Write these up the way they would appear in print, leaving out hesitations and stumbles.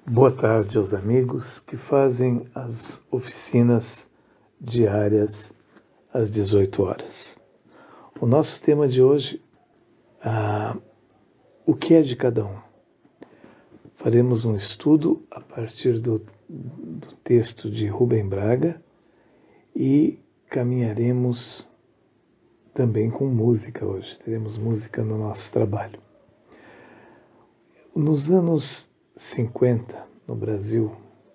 Boa tarde aos amigos que fazem as oficinas diárias às 18 horas. O nosso tema de hoje é o que é de cada um. Faremos um estudo a partir do texto de Rubem Braga e caminharemos também com música hoje. Teremos música no nosso trabalho. Nos anos 50, no Brasil,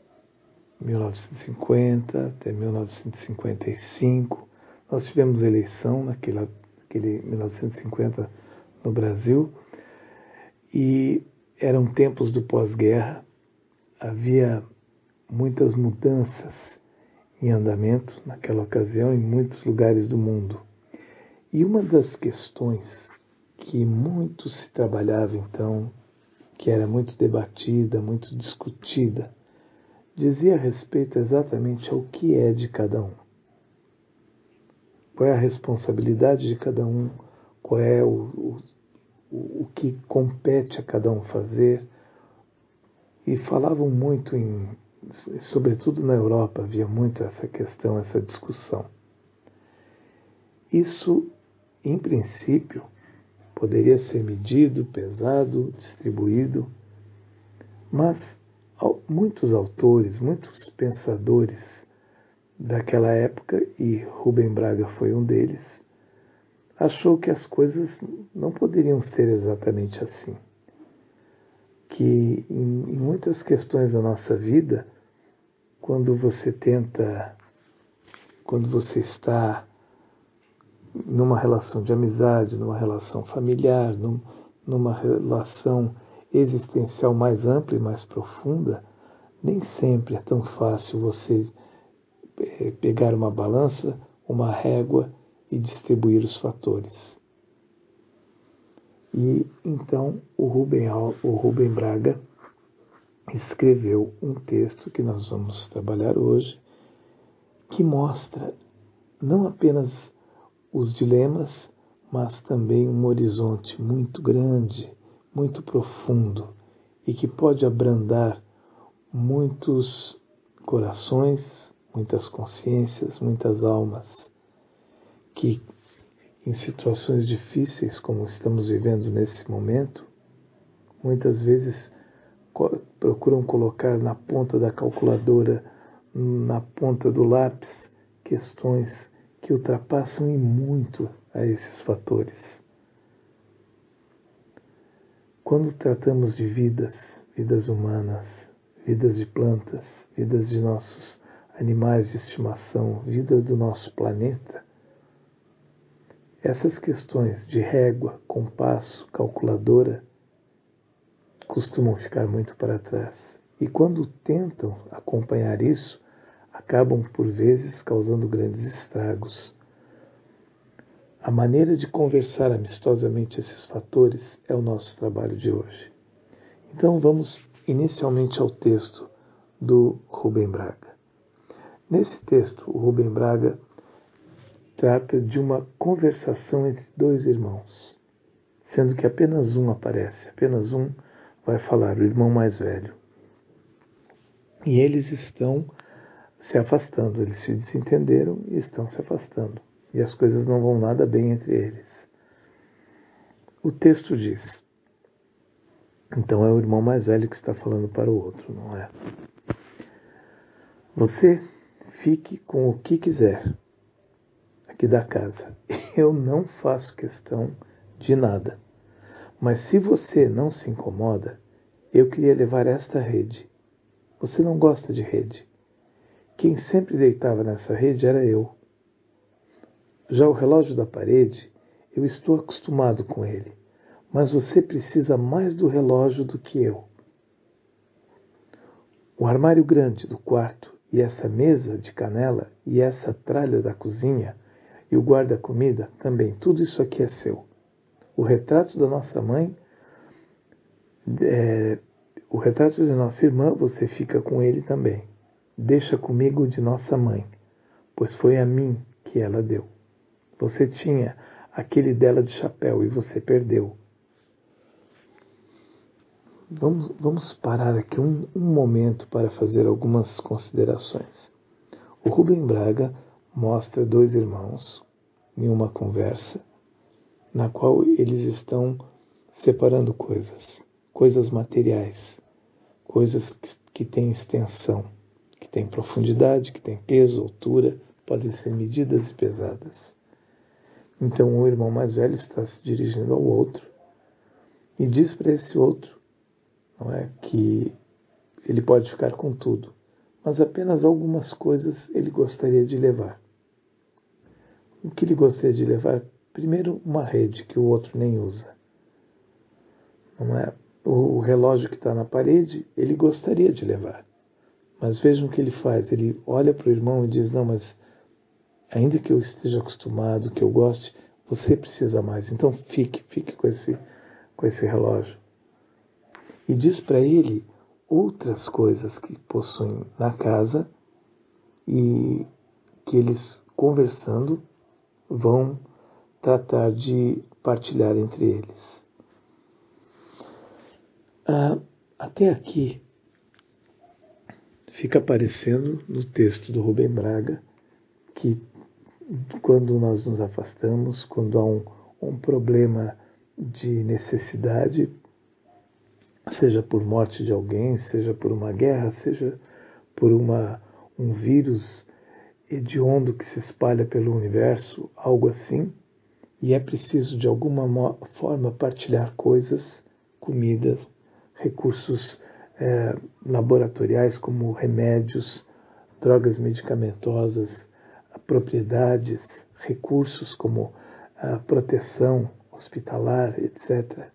1950 até 1955, nós tivemos eleição naquele 1950 no Brasil e eram tempos do pós-guerra, havia muitas mudanças em andamento naquela ocasião em muitos lugares do mundo. E uma das questões que muito se trabalhava então, que era muito debatida, muito discutida, dizia respeito exatamente ao que é de cada um. Qual é a responsabilidade de cada um, qual é o que compete a cada um fazer. E falavam muito, sobretudo na Europa, havia muito essa questão, essa discussão. Isso, em princípio, poderia ser medido, pesado, distribuído, mas muitos autores, muitos pensadores daquela época, e Rubem Braga foi um deles, achou que as coisas não poderiam ser exatamente assim. Que em muitas questões da nossa vida, quando você está numa relação de amizade, numa relação familiar, numa relação existencial mais ampla e mais profunda, nem sempre é tão fácil você pegar uma balança, uma régua e distribuir os fatores. E então o Rubem Braga escreveu um texto que nós vamos trabalhar hoje, que mostra não apenas os dilemas, mas também um horizonte muito grande, muito profundo e que pode abrandar muitos corações, muitas consciências, muitas almas que, em situações difíceis como estamos vivendo nesse momento, muitas vezes procuram colocar na ponta da calculadora, na ponta do lápis, questões que ultrapassam em muito a esses fatores. Quando tratamos de vidas humanas, vidas de plantas, vidas de nossos animais de estimação, vidas do nosso planeta, essas questões de régua, compasso, calculadora costumam ficar muito para trás. E quando tentam acompanhar isso, acabam por vezes causando grandes estragos. A maneira de conversar amistosamente esses fatores é o nosso trabalho de hoje. Então vamos inicialmente ao texto do Rubem Braga. Nesse texto, o Rubem Braga trata de uma conversação entre dois irmãos, sendo que apenas um aparece, apenas um vai falar, o irmão mais velho. E eles estão se afastando, eles se desentenderam e estão se afastando. E as coisas não vão nada bem entre eles. O texto diz, então é o irmão mais velho que está falando para o outro, não é? Você fique com o que quiser aqui da casa. Eu não faço questão de nada. Mas se você não se incomoda, eu queria levar esta rede. Você não gosta de rede. Quem sempre deitava nessa rede era eu. Já o relógio da parede, eu estou acostumado com ele. Mas você precisa mais do relógio do que eu. O armário grande do quarto e essa mesa de canela e essa tralha da cozinha e o guarda-comida também, tudo isso aqui é seu. O retrato da nossa mãe, o retrato de nossa irmã, você fica com ele também. Deixa comigo o de nossa mãe, pois foi a mim que ela deu. Você tinha aquele dela de chapéu e você perdeu. vamos parar aqui um momento para fazer algumas considerações. O Rubem Braga mostra dois irmãos em uma conversa na qual eles estão separando coisas materiais, coisas que têm extensão, que têm profundidade, que têm peso, altura, podem ser medidas e pesadas. Então o irmão mais velho está se dirigindo ao outro e diz para esse outro, não é, que ele pode ficar com tudo, mas apenas algumas coisas ele gostaria de levar. O que ele gostaria de levar? Primeiro, uma rede que o outro nem usa. Não é? O relógio que está na parede, ele gostaria de levar. Mas vejam o que ele faz. Ele olha para o irmão e diz, não, mas ainda que eu esteja acostumado, que eu goste, você precisa mais. Então fique com esse relógio. E diz para ele outras coisas que possuem na casa e que eles, conversando, vão tratar de partilhar entre eles. Até aqui fica aparecendo no texto do Rubem Braga que quando nós nos afastamos, quando há um problema de necessidade, seja por morte de alguém, seja por uma guerra, seja por um vírus hediondo que se espalha pelo universo, algo assim, e é preciso de alguma forma partilhar coisas, comidas, recursos laboratoriais como remédios, drogas medicamentosas, propriedades, recursos como proteção hospitalar, etc.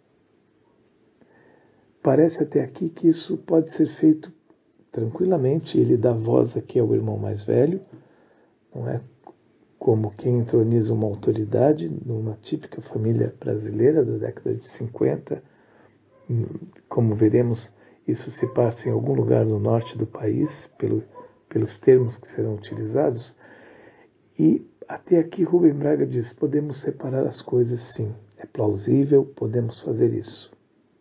Parece até aqui que isso pode ser feito tranquilamente. Ele dá voz aqui ao irmão mais velho, não é? Como quem entroniza uma autoridade numa típica família brasileira da década de 50. Como veremos, isso se passa em algum lugar no norte do país, pelos termos que serão utilizados. E até aqui Rubem Braga diz, podemos separar as coisas sim, é plausível, podemos fazer isso.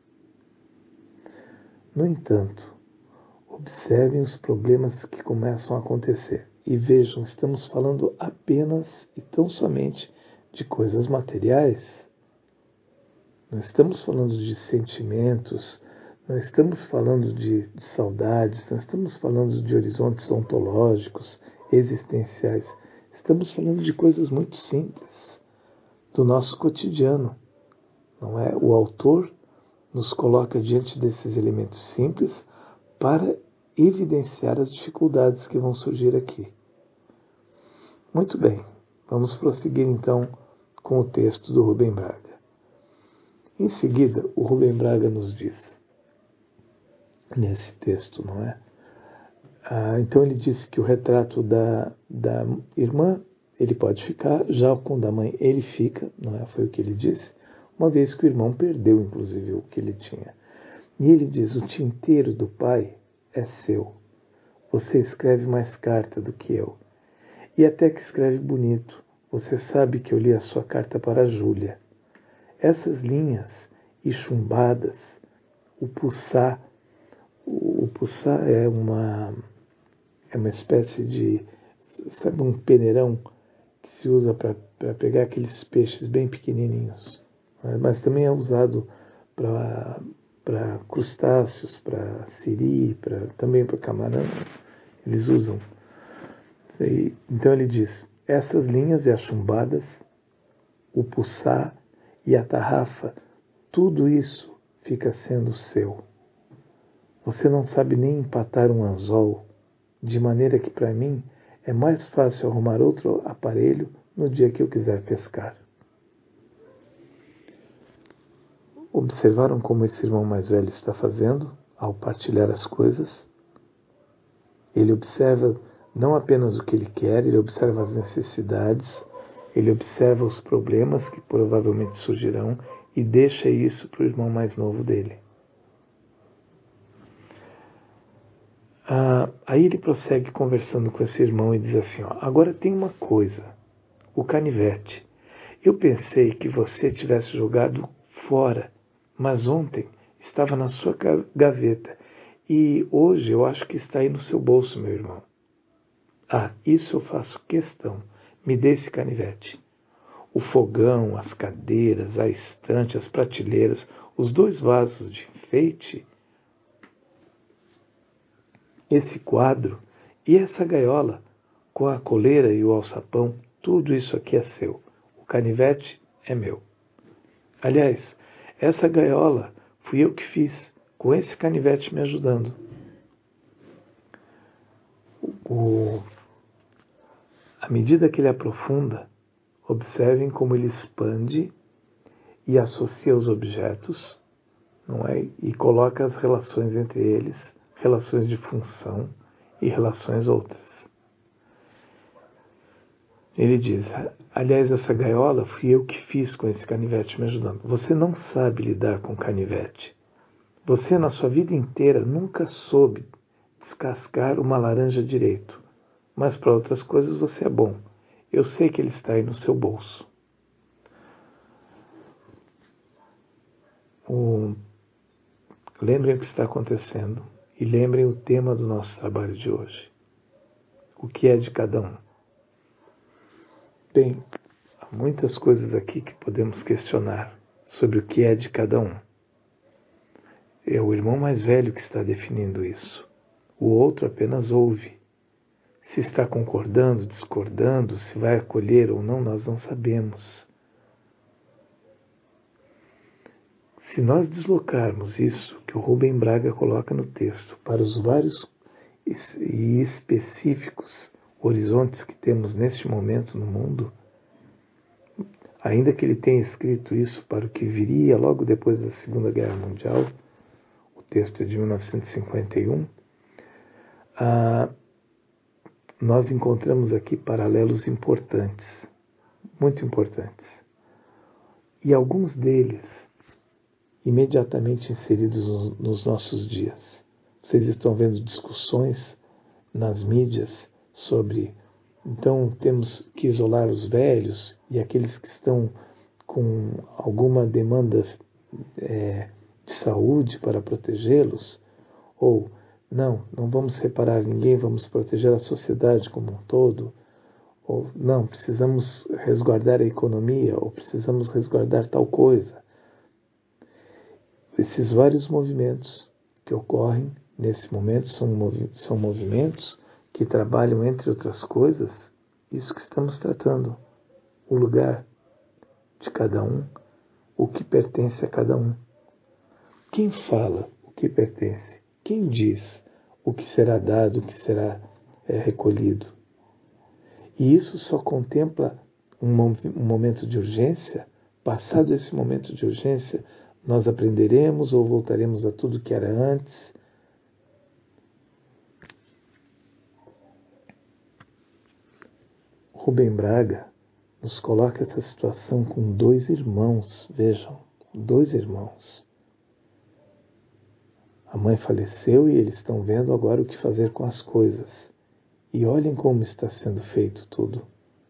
No entanto, observem os problemas que começam a acontecer. E vejam, estamos falando apenas e tão somente de coisas materiais. Não estamos falando de sentimentos, não estamos falando de saudades, não estamos falando de horizontes ontológicos, existenciais. Estamos falando de coisas muito simples, do nosso cotidiano. Não é? O autor nos coloca diante desses elementos simples para evidenciar as dificuldades que vão surgir aqui. Muito bem, vamos prosseguir então com o texto do Rubem Braga. Em seguida, o Rubem Braga nos diz, nesse texto, não é? Então ele disse que o retrato da irmã, ele pode ficar, já com o da mãe ele fica, não é? Foi o que ele disse, uma vez que o irmão perdeu, inclusive, o que ele tinha. E ele diz, o tinteiro do pai é seu. Você escreve mais carta do que eu. E até que escreve bonito. Você sabe que eu li a sua carta para a Júlia. Essas linhas e chumbadas, o puçá é uma espécie de, sabe, um peneirão que se usa para pegar aqueles peixes bem pequenininhos, mas também é usado para crustáceos, para siri, também para camarão, eles usam. Então ele diz, essas linhas e as chumbadas, o puçá e a tarrafa, tudo isso fica sendo seu. Você não sabe nem empatar um anzol, de maneira que para mim é mais fácil arrumar outro aparelho no dia que eu quiser pescar. Observaram como esse irmão mais velho está fazendo ao partilhar as coisas? Ele observa não apenas o que ele quer, ele observa as necessidades, ele observa os problemas que provavelmente surgirão e deixa isso para o irmão mais novo dele. Aí ele prossegue conversando com esse irmão e diz assim, agora tem uma coisa, o canivete. Eu pensei que você tivesse jogado fora, mas ontem estava na sua gaveta. E hoje eu acho que está aí no seu bolso, meu irmão. Ah, isso eu faço questão. Me dê esse canivete. O fogão, as cadeiras, a estante, as prateleiras, os 2 vasos de enfeite, esse quadro e essa gaiola com a coleira e o alçapão, tudo isso aqui é seu. O canivete é meu. Aliás, essa gaiola fui eu que fiz, com esse canivete me ajudando. À medida que ele aprofunda, observem como ele expande e associa os objetos, não é? E coloca as relações entre eles, relações de função e relações outras. Ele diz, aliás, essa gaiola fui eu que fiz com esse canivete me ajudando. Você não sabe lidar com canivete. Você, na sua vida inteira, nunca soube descascar uma laranja direito. Mas para outras coisas você é bom. Eu sei que ele está aí no seu bolso. Lembrem o que está acontecendo e lembrem o tema do nosso trabalho de hoje. O que é de cada um? Bem, há muitas coisas aqui que podemos questionar sobre o que é de cada um. É o irmão mais velho que está definindo isso. O outro apenas ouve. Se está concordando, discordando, se vai acolher ou não, nós não sabemos. Se nós deslocarmos isso que o Rubem Braga coloca no texto para os vários e específicos horizontes que temos neste momento no mundo, ainda que ele tenha escrito isso para o que viria logo depois da Segunda Guerra Mundial, o texto é de 1951, nós encontramos aqui paralelos importantes, muito importantes. E alguns deles imediatamente inseridos nos nossos dias. Vocês estão vendo discussões nas mídias sobre, então temos que isolar os velhos e aqueles que estão com alguma demanda de saúde para protegê-los, ou não vamos separar ninguém, vamos proteger a sociedade como um todo, ou não, precisamos resguardar a economia, ou precisamos resguardar tal coisa. Esses vários movimentos que ocorrem nesse momento são movimentos que trabalham, entre outras coisas, isso que estamos tratando, o lugar de cada um, o que pertence a cada um. Quem fala o que pertence? Quem diz o que será dado, o que será recolhido? E isso só contempla um momento de urgência. Passado esse momento de urgência, nós aprenderemos ou voltaremos a tudo que era antes? Rubem Braga nos coloca essa situação com 2 irmãos, vejam, 2 irmãos. A mãe faleceu e eles estão vendo agora o que fazer com as coisas. E olhem como está sendo feito tudo.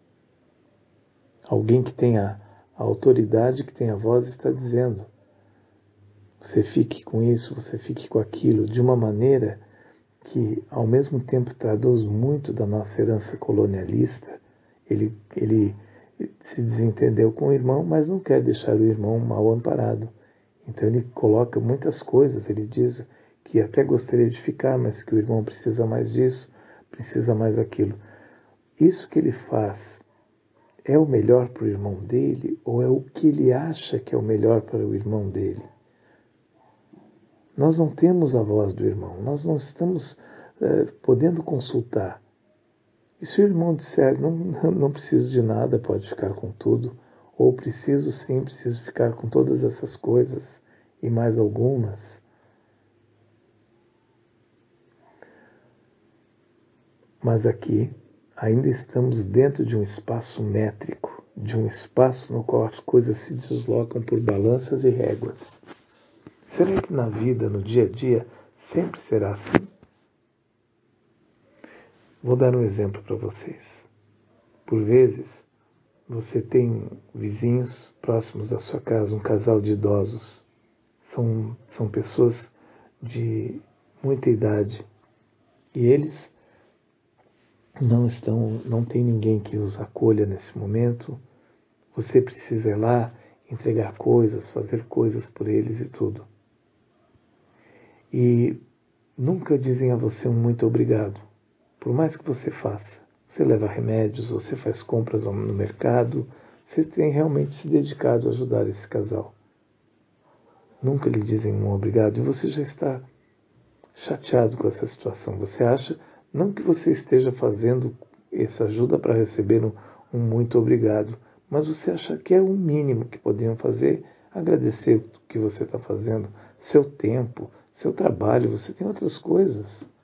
Alguém que tenha a autoridade, que tenha a voz, está dizendo: você fique com isso, você fique com aquilo, de uma maneira que, ao mesmo tempo, traduz muito da nossa herança colonialista. Ele se desentendeu com o irmão, mas não quer deixar o irmão mal amparado. Então ele coloca muitas coisas, ele diz que até gostaria de ficar, mas que o irmão precisa mais disso, precisa mais daquilo. Isso que ele faz é o melhor para o irmão dele ou é o que ele acha que é o melhor para o irmão dele? Nós não temos a voz do irmão, nós não estamos podendo consultar. E se o irmão disser, não preciso de nada, pode ficar com tudo, ou preciso sim, preciso ficar com todas essas coisas e mais algumas. Mas aqui ainda estamos dentro de um espaço métrico, de um espaço no qual as coisas se deslocam por balanças e réguas. Será que na vida, no dia a dia, sempre será assim? Vou dar um exemplo para vocês. Por vezes, você tem vizinhos próximos da sua casa, um casal de idosos. são pessoas de muita idade e eles não tem ninguém que os acolha nesse momento. Você precisa ir lá, entregar coisas, fazer coisas por eles e tudo. E nunca dizem a você um muito obrigado. Por mais que você faça, você leva remédios, você faz compras no mercado, você tem realmente se dedicado a ajudar esse casal. Nunca lhe dizem um obrigado e você já está chateado com essa situação. Você acha, não que você esteja fazendo essa ajuda para receber um muito obrigado, mas você acha que é o mínimo que poderiam fazer, agradecer o que você está fazendo, seu tempo, seu trabalho, você tem outras coisas.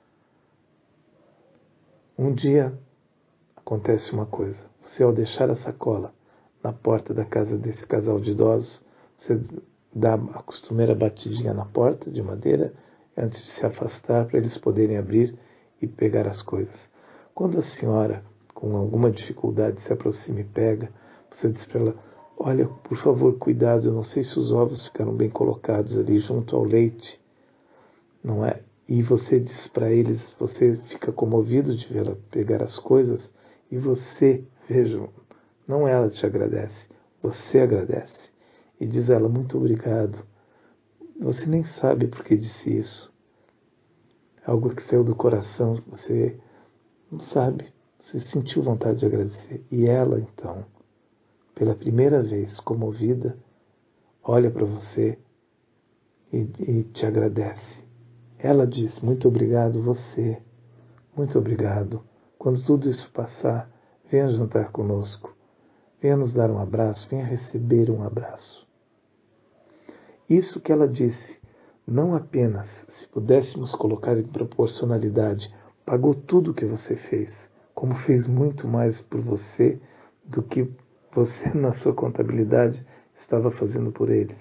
Um dia acontece uma coisa, você ao deixar a sacola na porta da casa desse casal de idosos, você dá a costumeira batidinha na porta de madeira antes de se afastar para eles poderem abrir e pegar as coisas. Quando a senhora, com alguma dificuldade, se aproxima e pega, você diz para ela, olha, por favor, cuidado, eu não sei se os ovos ficaram bem colocados ali junto ao leite, não é? E você diz para eles, você fica comovido de vê-la pegar as coisas e você, vejam, não ela te agradece, você agradece. E diz a ela, muito obrigado. Você nem sabe por que disse isso. Algo que saiu do coração, você não sabe. Você sentiu vontade de agradecer. E ela, então, pela primeira vez, comovida, olha para você e te agradece. Ela diz, muito obrigado você. Muito obrigado. Quando tudo isso passar, venha jantar conosco. Venha nos dar um abraço, venha receber um abraço. Isso que ela disse, não apenas, se pudéssemos colocar em proporcionalidade, pagou tudo o que você fez, como fez muito mais por você do que você na sua contabilidade estava fazendo por eles.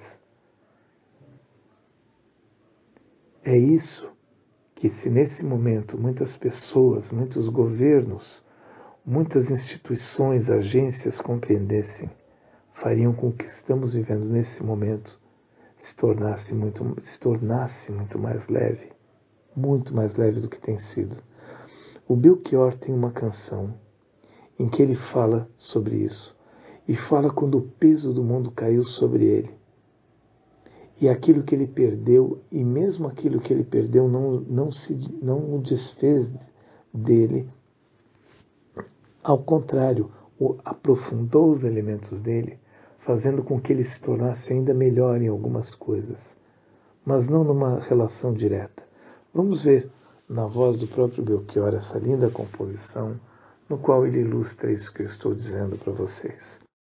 É isso que se nesse momento muitas pessoas, muitos governos, muitas instituições, agências compreendessem, fariam com que estamos vivendo nesse momento se tornasse muito mais leve do que tem sido. O Belchior tem uma canção em que ele fala sobre isso, e fala quando o peso do mundo caiu sobre ele, e aquilo que ele perdeu, e mesmo aquilo que ele perdeu não o desfez dele, ao contrário, aprofundou os elementos dele, fazendo com que ele se tornasse ainda melhor em algumas coisas, mas não numa relação direta. Vamos ver na voz do próprio Belchior essa linda composição, no qual ele ilustra isso que eu estou dizendo para vocês.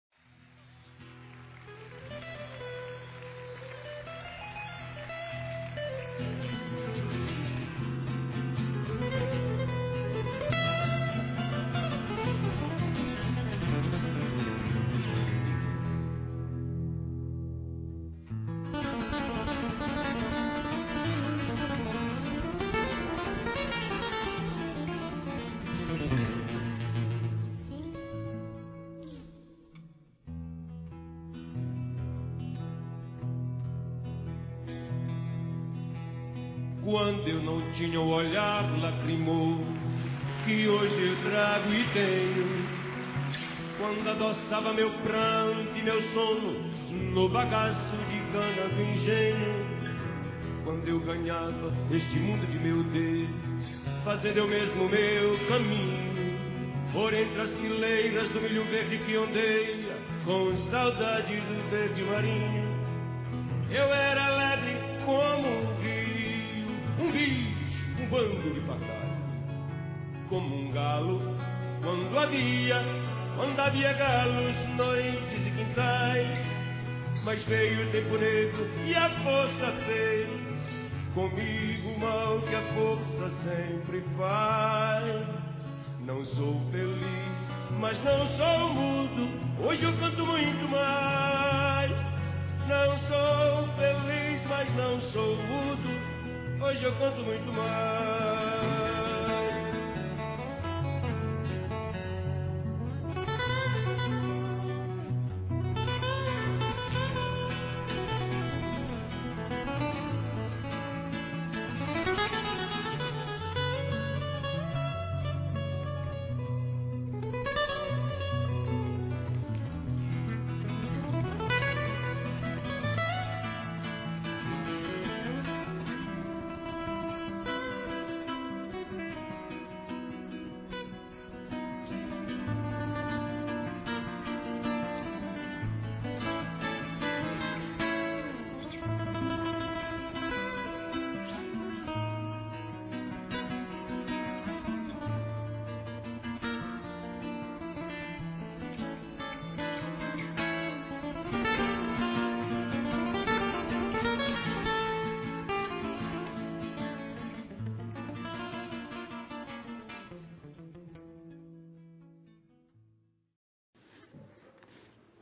Quando eu não tinha o olhar lacrimoso que hoje eu trago e tenho, quando adoçava meu pranto e meu sono no bagaço de cana do engenho, quando eu ganhava este mundo de meu Deus, fazendo eu mesmo meu caminho, por entre as fileiras do milho verde que ondeia, com saudade do verde marinho, eu era alegre como um bicho, um bando de pacato, como um galo, quando havia galos, noites e quintais, mas veio o tempo negro e a força fez comigo o mal que a força sempre faz. Não sou feliz, mas não sou mudo, hoje eu canto muito mais. Não sou feliz, mas não sou mudo, hoje eu canto muito mais.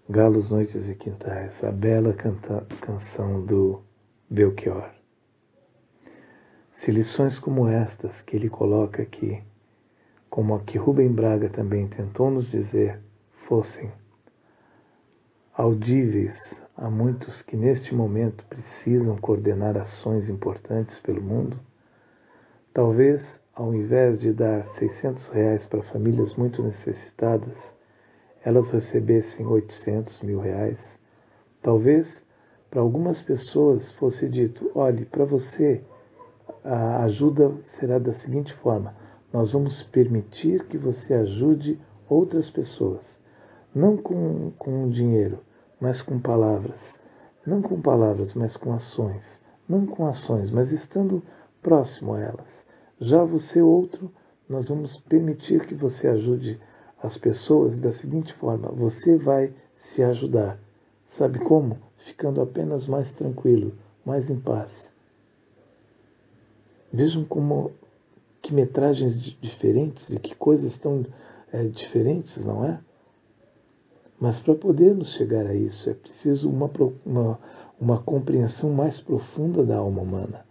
Galos, Noites e Quintais, a bela canção do Belchior. Se lições como estas que ele coloca aqui, como a que Rubem Braga também tentou nos dizer, fossem audíveis a muitos que neste momento precisam coordenar ações importantes pelo mundo, talvez, ao invés de dar R$600 para famílias muito necessitadas, elas recebessem R$800.000. Talvez, para algumas pessoas fosse dito, olhe, para você a ajuda será da seguinte forma, nós vamos permitir que você ajude outras pessoas, não com dinheiro, mas com palavras, não com palavras, mas com ações, não com ações, mas estando próximo a elas. Já você outro, nós vamos permitir que você ajude as pessoas da seguinte forma, você vai se ajudar. Sabe como? Ficando apenas mais tranquilo, mais em paz. Vejam como que metragens diferentes e que coisas tão diferentes, não é? Mas para podermos chegar a isso é preciso uma compreensão mais profunda da alma humana.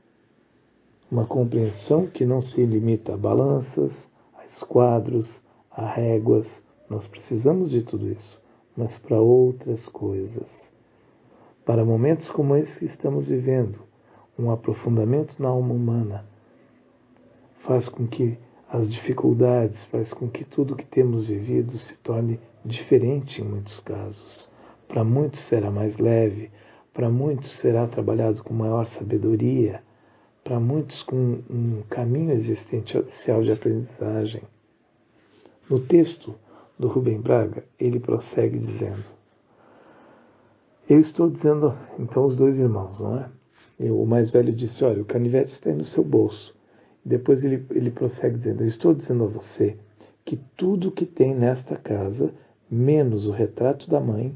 Uma compreensão que não se limita a balanças, a esquadros, a réguas. Nós precisamos de tudo isso, mas para outras coisas. Para momentos como esse que estamos vivendo, um aprofundamento na alma humana faz com que as dificuldades, faz com que tudo que temos vivido se torne diferente em muitos casos. Para muitos será mais leve, para muitos será trabalhado com maior sabedoria, para muitos com um caminho existencial de aprendizagem. No texto do Rubem Braga, ele prossegue dizendo, eu estou dizendo, então, os dois irmãos, não é? O mais velho disse, olha, o canivete está aí no seu bolso. Depois ele prossegue dizendo, eu estou dizendo a você que tudo que tem nesta casa, menos o retrato da mãe,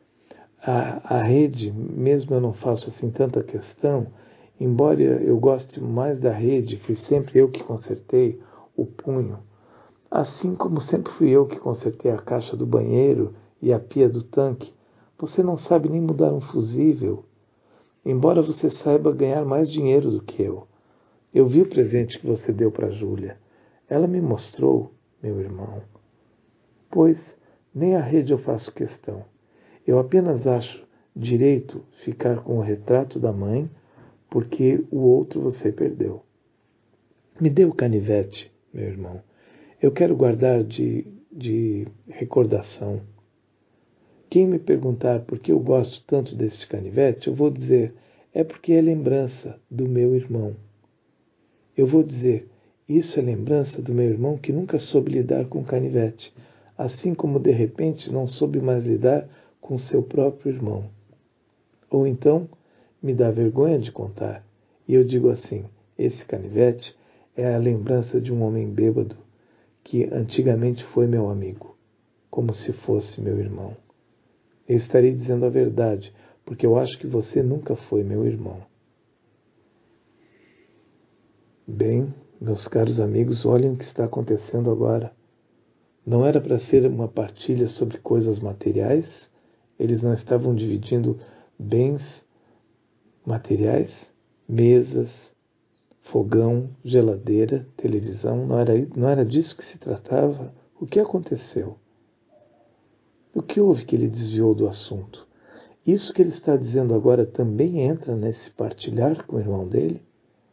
a rede, mesmo eu não faço assim tanta questão, embora eu goste mais da rede, fui sempre eu que consertei o punho, assim como sempre fui eu que consertei a caixa do banheiro e a pia do tanque, você não sabe nem mudar um fusível, embora você saiba ganhar mais dinheiro do que eu. Eu vi o presente que você deu para Júlia. Ela me mostrou, meu irmão. Pois nem a rede eu faço questão. Eu apenas acho direito ficar com o retrato da mãe, porque o outro você perdeu. Me dê o canivete, meu irmão. Eu quero guardar de recordação. Quem me perguntar por que eu gosto tanto desse canivete, eu vou dizer, é porque é lembrança do meu irmão. Eu vou dizer, isso é lembrança do meu irmão que nunca soube lidar com canivete, assim como de repente não soube mais lidar com seu próprio irmão. Ou então, me dá vergonha de contar, e eu digo assim, esse canivete é a lembrança de um homem bêbado, que antigamente foi meu amigo, como se fosse meu irmão. Eu estarei dizendo a verdade, porque eu acho que você nunca foi meu irmão. Bem, meus caros amigos, olhem o que está acontecendo agora. Não era para ser uma partilha sobre coisas materiais? Eles não estavam dividindo bens materiais? Mesas, fogão, geladeira, televisão? Não era disso que se tratava? O que aconteceu? O que houve que ele desviou do assunto? Isso que ele está dizendo agora também entra nesse partilhar com o irmão dele?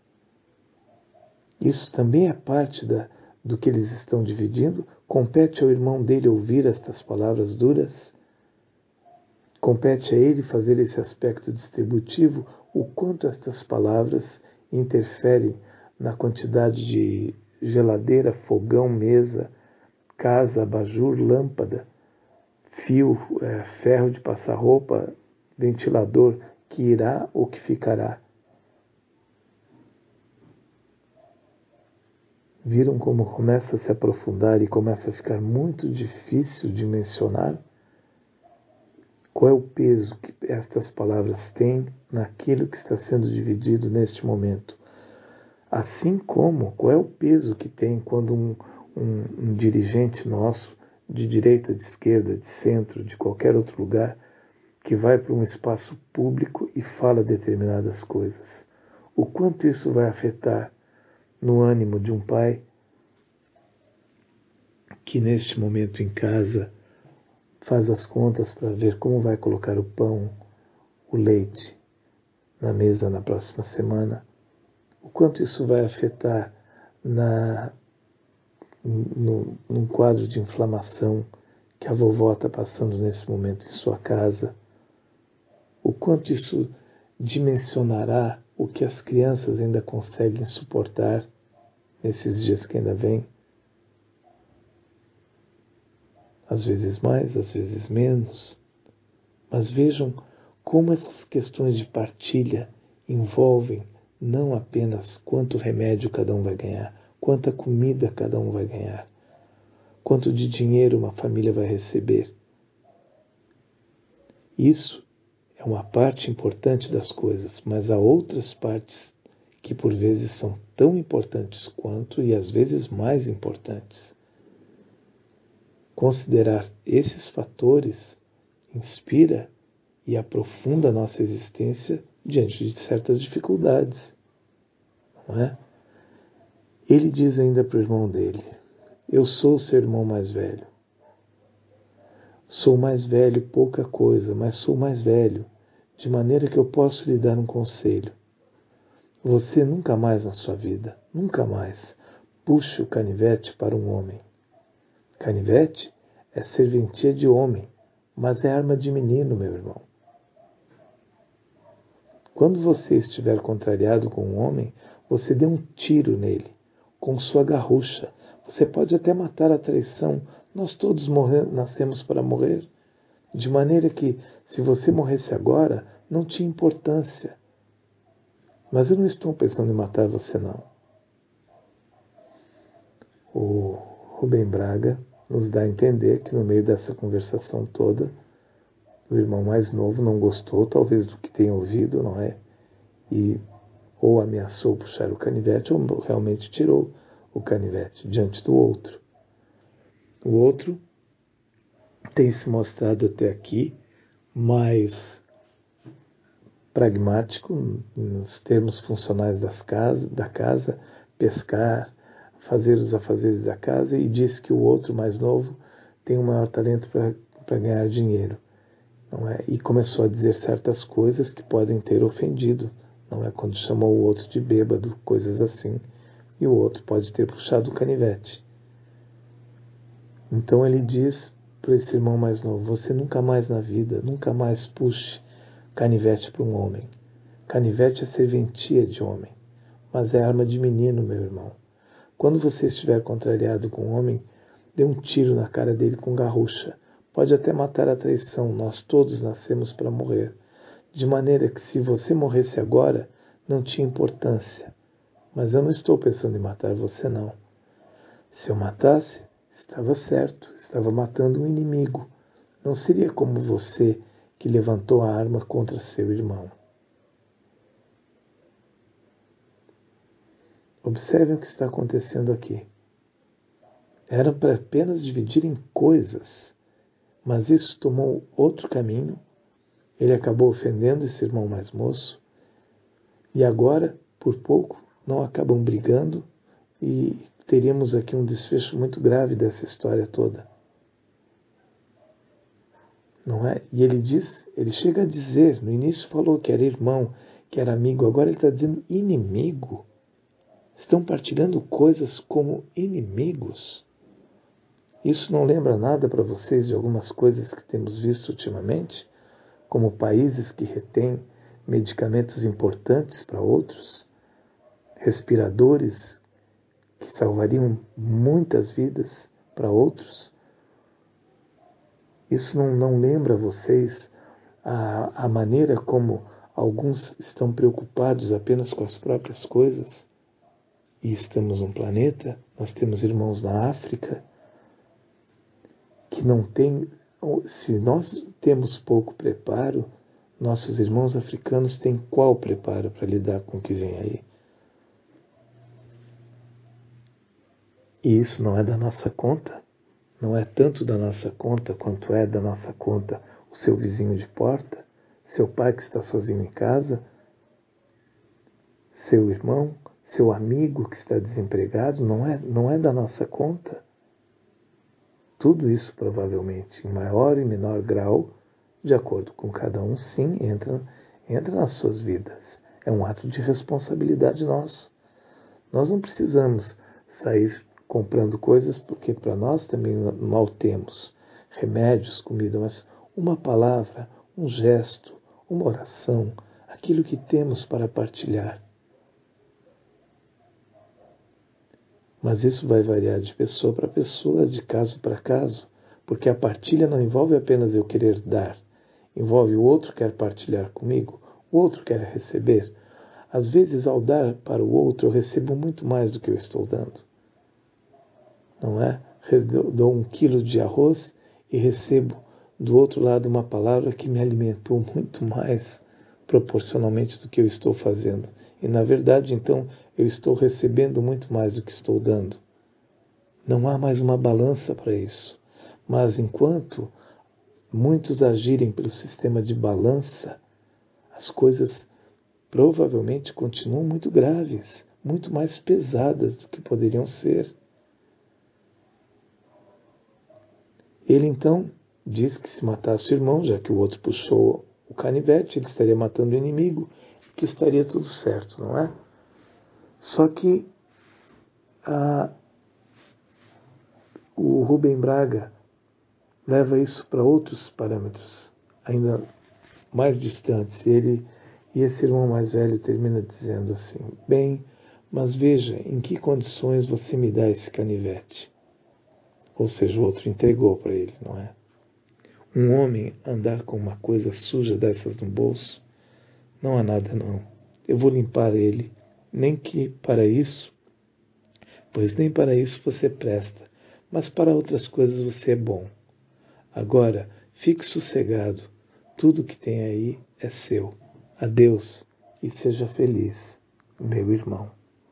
Isso também é parte do que eles estão dividindo? Compete ao irmão dele ouvir estas palavras duras? Compete a ele fazer esse aspecto distributivo? O quanto estas palavras interferem na quantidade de geladeira, fogão, mesa, casa, abajur, lâmpada, fio, ferro de passar roupa, ventilador, que irá ou que ficará? Viram como começa a se aprofundar e começa a ficar muito difícil de mencionar? Qual é o peso que estas palavras têm naquilo que está sendo dividido neste momento? Assim como, qual é o peso que tem quando um dirigente nosso de direita, de esquerda, de centro, de qualquer outro lugar, que vai para um espaço público e fala determinadas coisas. O quanto isso vai afetar no ânimo de um pai que neste momento em casa faz as contas para ver como vai colocar o pão, o leite na mesa na próxima semana. O quanto isso vai afetar num quadro de inflamação que a vovó está passando nesse momento em sua casa. O quanto isso dimensionará o que as crianças ainda conseguem suportar nesses dias que ainda vêm. Às vezes mais, às vezes menos. Mas vejam como essas questões de partilha envolvem não apenas quanto remédio cada um vai ganhar, quanta comida cada um vai ganhar, quanto de dinheiro uma família vai receber. Isso é uma parte importante das coisas, mas há outras partes que por vezes são tão importantes quanto e às vezes mais importantes. Considerar esses fatores inspira e aprofunda a nossa existência diante de certas dificuldades, não é? Ele diz ainda para o irmão dele: eu sou o seu irmão mais velho. Sou mais velho pouca coisa, mas sou mais velho, de maneira que eu posso lhe dar um conselho. Você nunca mais na sua vida, nunca mais, puxe o canivete para um homem. Canivete é serventia de homem, mas é arma de menino, meu irmão. Quando você estiver contrariado com um homem, você dê um tiro nele, com sua garrucha. Você pode até matar a traição. Nós todos nascemos para morrer. De maneira que, se você morresse agora, não tinha importância. Mas eu não estou pensando em matar você, não. O Rubem Braga nos dá a entender que no meio dessa conversação toda, o irmão mais novo não gostou, talvez, do que tenha ouvido, não é? E ou ameaçou puxar o canivete, ou realmente tirou o canivete diante do outro. O outro tem se mostrado até aqui mais pragmático nos termos funcionais da casa, pescar, fazer os afazeres da casa, e diz que o outro mais novo tem um maior talento para ganhar dinheiro, não é? E começou a dizer certas coisas que podem ter ofendido, não é? Quando chamou o outro de bêbado, coisas assim, e o outro pode ter puxado o canivete. Então ele diz para esse irmão mais novo: você nunca mais na vida, nunca mais puxe canivete para um homem. Canivete é serventia de homem, mas é arma de menino, meu irmão. Quando você estiver contrariado com um homem, dê um tiro na cara dele com garrucha. Pode até matar a traição, nós todos nascemos para morrer. De maneira que, se você morresse agora, não tinha importância. Mas eu não estou pensando em matar você, não. Se eu matasse, estava certo, estava matando um inimigo. Não seria como você que levantou a arma contra seu irmão. Observem o que está acontecendo aqui. Era para apenas dividirem coisas, mas isso tomou outro caminho. Ele acabou ofendendo esse irmão mais moço, e agora, por pouco, não acabam brigando, e teríamos aqui um desfecho muito grave dessa história toda. Não é? E ele chega a dizer, no início falou que era irmão, que era amigo, agora ele está dizendo inimigo. Estão partilhando coisas como inimigos. Isso não lembra nada para vocês de algumas coisas que temos visto ultimamente? Como países que retêm medicamentos importantes para outros? Respiradores que salvariam muitas vidas para outros? Isso não lembra a vocês a maneira como alguns estão preocupados apenas com as próprias coisas? E estamos num planeta, nós temos irmãos na África que não têm. Se nós temos pouco preparo, nossos irmãos africanos têm qual preparo para lidar com o que vem aí? E isso não é da nossa conta? Não é tanto da nossa conta quanto é da nossa conta o seu vizinho de porta, seu pai que está sozinho em casa, seu irmão, seu amigo que está desempregado, não é da nossa conta. Tudo isso provavelmente em maior e menor grau, de acordo com cada um, sim, entra nas suas vidas. É um ato de responsabilidade nosso. Nós não precisamos sair comprando coisas porque para nós também mal temos. Remédios, comida, mas uma palavra, um gesto, uma oração, aquilo que temos para partilhar. Mas isso vai variar de pessoa para pessoa, de caso para caso, porque a partilha não envolve apenas eu querer dar, envolve o outro quer partilhar comigo, o outro quer receber. Às vezes, ao dar para o outro, eu recebo muito mais do que eu estou dando. Não é? Eu dou 1 quilo de arroz e recebo do outro lado uma palavra que me alimentou muito mais proporcionalmente do que eu estou fazendo. E na verdade, então, eu estou recebendo muito mais do que estou dando. Não há mais uma balança para isso. Mas enquanto muitos agirem pelo sistema de balança, as coisas provavelmente continuam muito graves, muito mais pesadas do que poderiam ser. Ele então diz que se matasse o irmão, já que o outro puxou o canivete, ele estaria matando o inimigo, que estaria tudo certo, não é? Só que o Rubem Braga leva isso para outros parâmetros, ainda mais distantes. E esse irmão mais velho termina dizendo assim: bem, mas veja em que condições você me dá esse canivete. Ou seja, o outro entregou para ele, não é? Um homem andar com uma coisa suja dessas no bolso, não há nada não. Eu vou limpar ele, nem que para isso, pois nem para isso você presta, mas para outras coisas você é bom. Agora, fique sossegado, tudo que tem aí é seu. Adeus e seja feliz, meu irmão.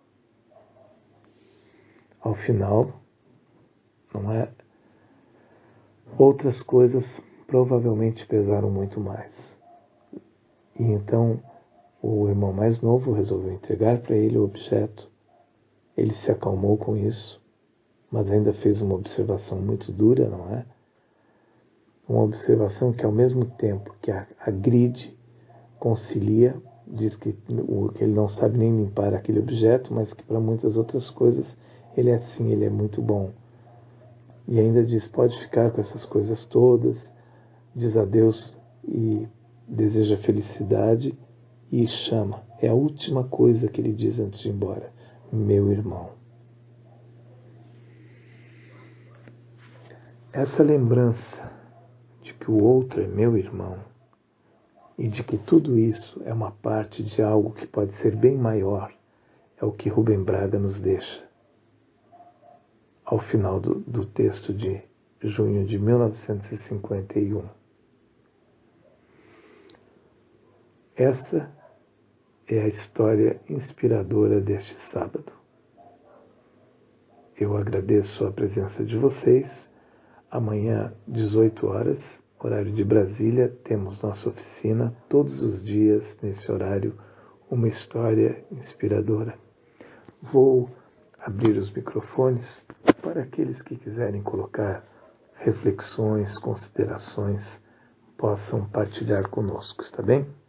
Ao final, não é? Outras coisas provavelmente pesaram muito mais. E então o irmão mais novo resolveu entregar para ele o objeto. Ele se acalmou com isso, mas ainda fez uma observação muito dura, não é? Uma observação que ao mesmo tempo que agride, concilia, diz que ele não sabe nem limpar aquele objeto, mas que para muitas outras coisas ele é assim, ele é muito bom. E ainda diz, pode ficar com essas coisas todas, diz adeus e deseja felicidade e chama. É a última coisa que ele diz antes de ir embora. Meu irmão. Essa lembrança de que o outro é meu irmão e de que tudo isso é uma parte de algo que pode ser bem maior é o que Rubem Braga nos deixa ao final do texto de junho de 1951. Essa é a história inspiradora deste sábado. Eu agradeço a presença de vocês. Amanhã, 18 horas, horário de Brasília, temos nossa oficina, todos os dias, nesse horário, uma história inspiradora. Vou abrir os microfones para aqueles que quiserem colocar reflexões, considerações, possam partilhar conosco, está bem?